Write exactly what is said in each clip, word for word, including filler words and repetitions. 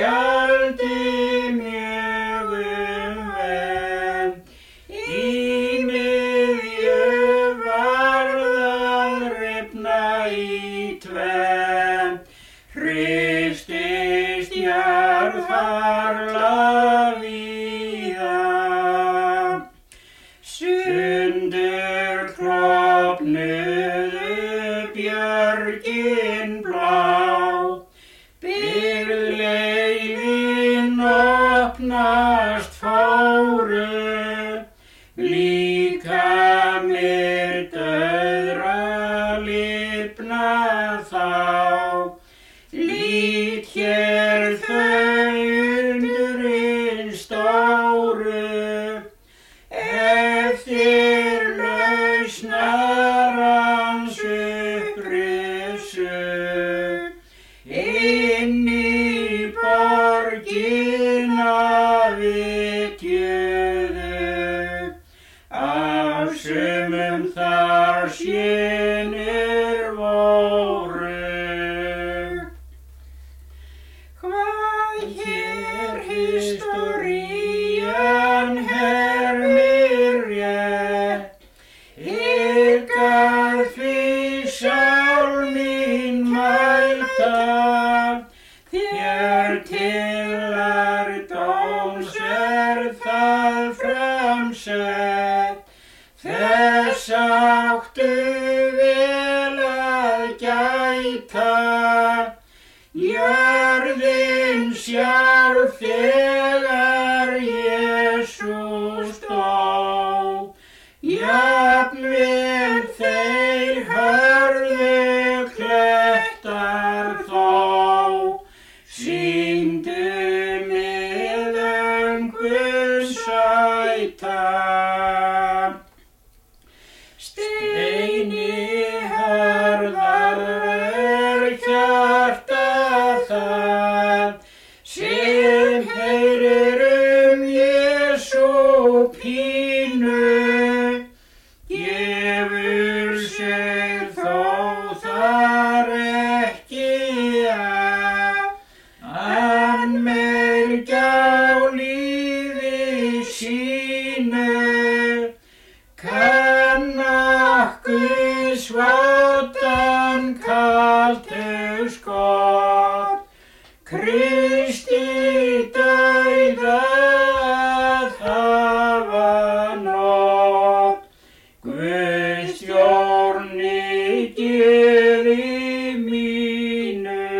gjaldi mjög um verð. Í miðju varð að rifna í tvennt, hristist jarðharla víða. Sundur klofnuðu björgin blá, byrgleiðin opnast fóru, líkamir dauðra lifna þá. Lít hér þau undrin stóru, eftir lausnarans upprisu. Inn í borgina vitjuðu, af sumum þar synir voru. Hvað hér historian hermir rétt, ykkar því sál mín mælta, þér til lærdóms er það framsett. Þess áttu vel að gæta, jörðin sjálf þegar Jesús dó. Jafnvel þeir hörðu klettar þó, sýndu miðöngu sæta. Steini harðar er hjarta það, sem heyrir um Jesú pínu, gefur sig þó þar ekki að, hann mergja á lífi sínu, kann nokkuð svoddan kalt hugskot, Kristi dauða að hafa nótt. Guðs stjórni geði mínu.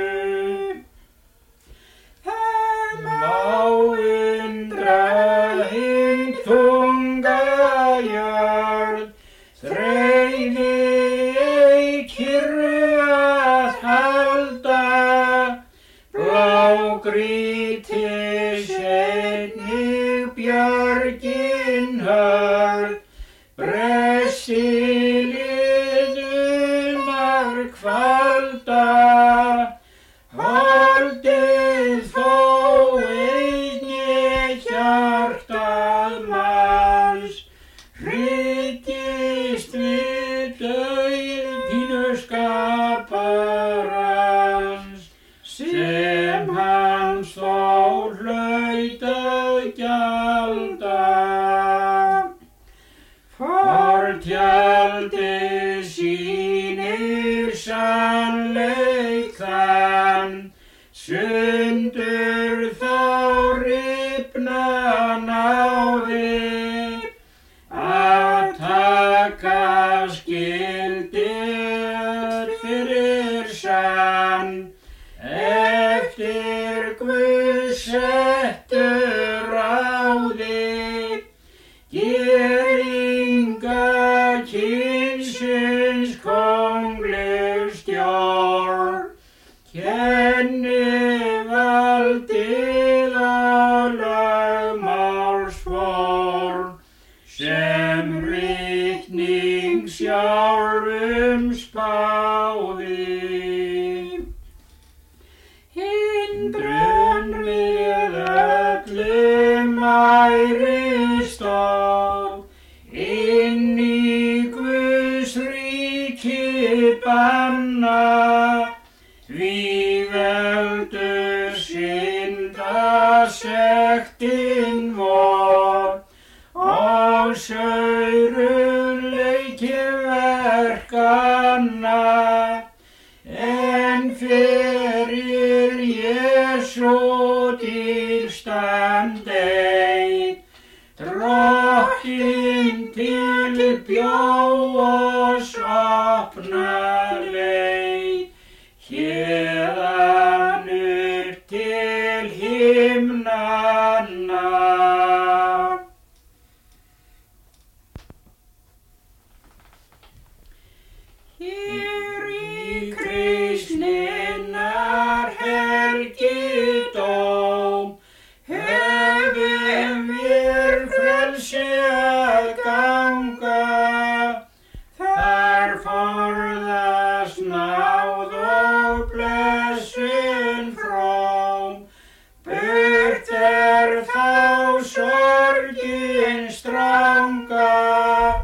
Það má undra hin þunga jörð, þreifi ei kyrru að halda, blágrýti seinnig björgin hörð, bressi liðunar kvalda. Holdið þó einnig hjartað manns, hryggist við dauð pínu skaparans, sem hans þó hlaut að gjalda. Fortjaldið sýnir sannleik þann, sundur þá rifna náði, að taka skyldir fyrir sann, eftir Guðs settu ráði. Geringa kynsins kongleg stjórn, kenni valdið og lögmálsform, sem ritning sjálfum spáði. Hindrun við öllum æri stóð, inn í Guðs ríki banna, því veldur sig sektin vor og saurleiki verkanna, en fyrir Jesú tilstand einn, Drottinn til bjó oss opna leið, héðan upp til himnanna. Hér í kristninnar helgidóm höfum við frelsi að ganga, þar forðast náð og blessun fróm, burt er þá sorgin stranga,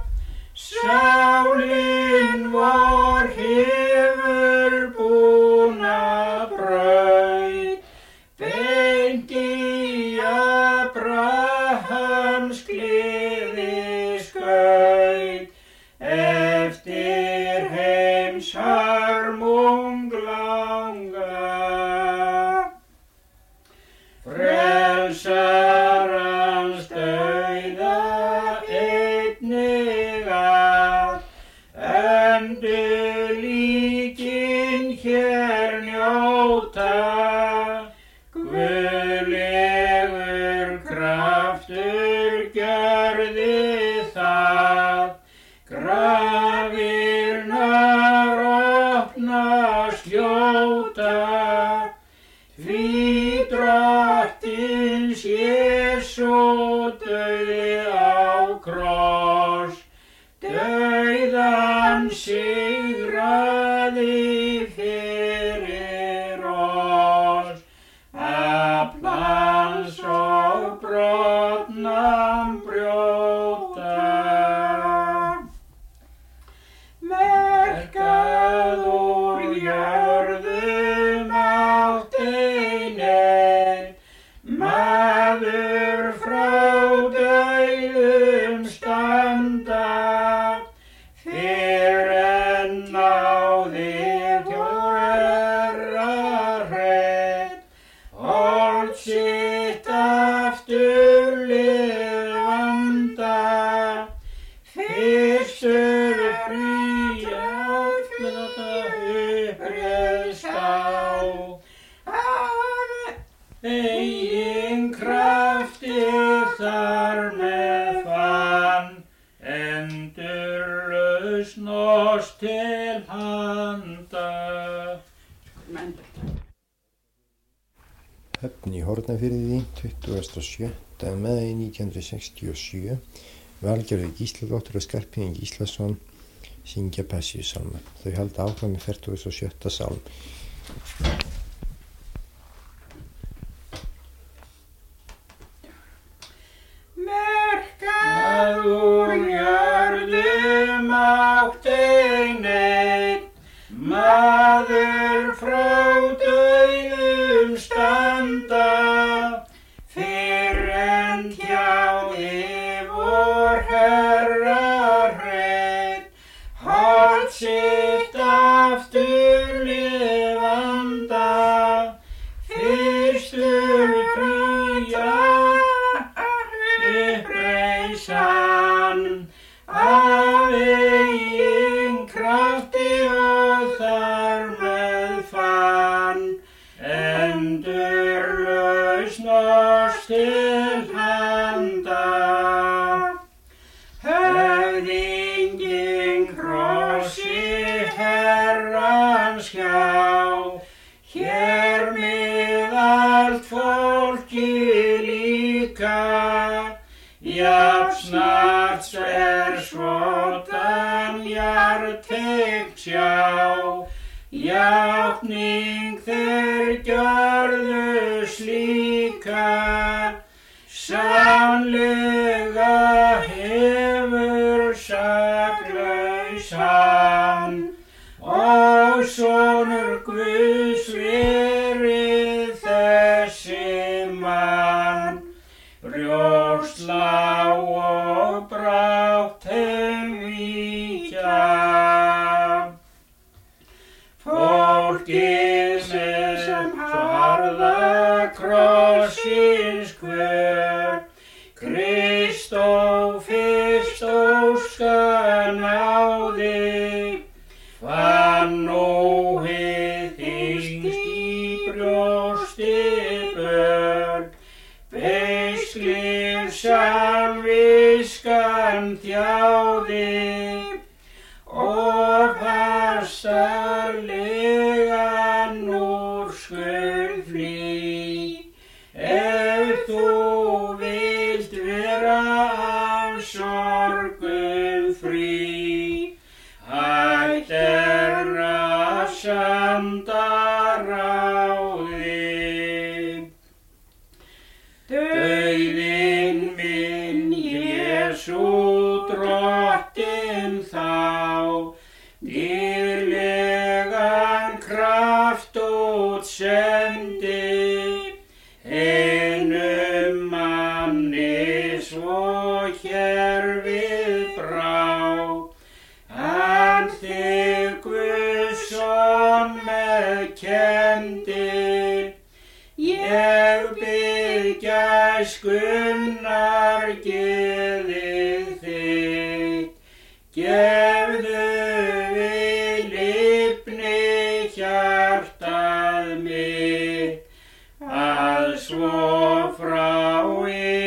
sálin vor hefur búna braut, beint í Abrahams gleðiskaut, eftir heims hörmung langa. Frelsarans dauða einnig að endurlíkin hér njóta, guðlegur kraftur gjörði það, grafirnar opnast ljóta, því Drottins Jesú dauði á kross, dauðan sigraði fyrir oss, aflans og brotnan brjóta. Verkað úr jörðum átt ein einn, maður frá dauðum standa, fyrr en náði þjóðherra hreinn, hold sitt aftur lifanda, fyrstur fría uppreist á, eigin krafti þar með fann, endurlausn oss til handa. Höfn í Hornafirði, tuttugasta og sjötta maí nítján hundruð sextíu og sjö, Valgerður Gísladóttir og Skarphéðinn Gíslason syngja Passíusálma. Þau halda áfram í fertugasta og sjötta sálm. Verkað úr jörðum átt ein einn, maður frá dauðum standa, fyrr en tjáði vor Herra hreinn, hold sitt aftur lifanda, fyrstur fría uppreis hann, af eigin krafti og þar með fann, endurlausn oss til handa. Höfðinginn krossi Herrans hjá, hér með allt fólki líka, jafnsnart er svotan jarðtekt sjá, játning þeir gjörðu slíka, sannlega hefur saklaus hann, og sonur Guðs verið þessi maður. krossins kvöl, Kristó fyrst óska náði, fann óhið þyngst í brjósti bör, beislið samviskan þjáði, og hastarlegan úrskurð flý. Ef þú vilt vera af sorgum frí, hætt er rasandar ráði. Dauðinn minn, Jesú drottinn þá, dýrlegan kraft útsendi, einum manni svo hér við brá. Hann þig Guðsson meðkenndi, ég bið gæskunnar geðið þitt, gefðu við lifni hjartað mitt, að svo frá